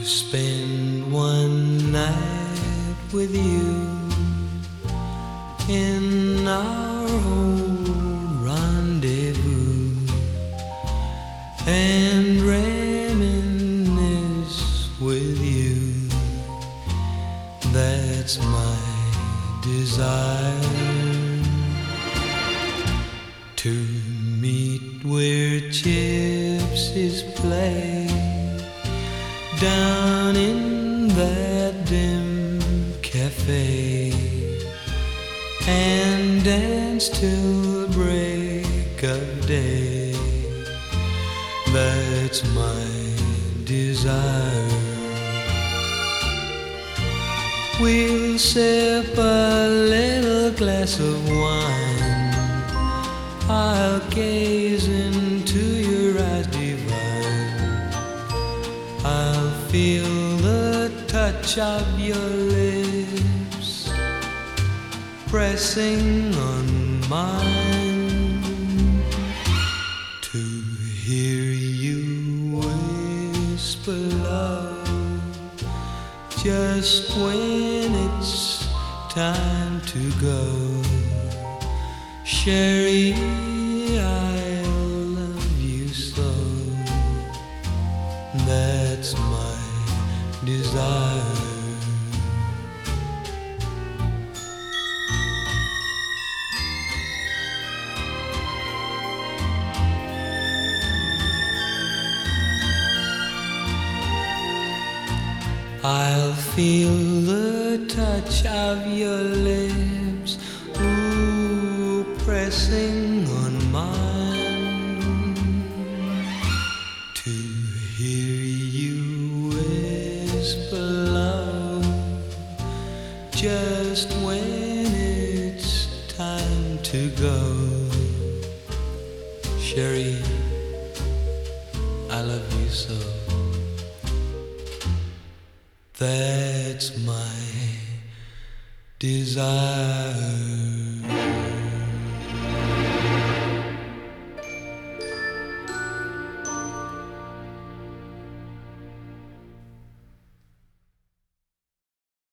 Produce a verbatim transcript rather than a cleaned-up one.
spend one night with you in our old rendezvous and reminisce with you. That's my desire, to meet where gypsies play down in that dim cafe and dance till break of day. That's my desire. We'll sip a little glass of wine, I'll gaze into your eyes divine, I'll feel the touch of your lips pressing on mine, to hear you whisper love just when it's time to go. Sherry, I love you so. That's my desire. I'll feel the touch of your lips, ooh, pressing on mine, to hear you whisper love just when it's time to go. Sherry, I love you so. That's my desire.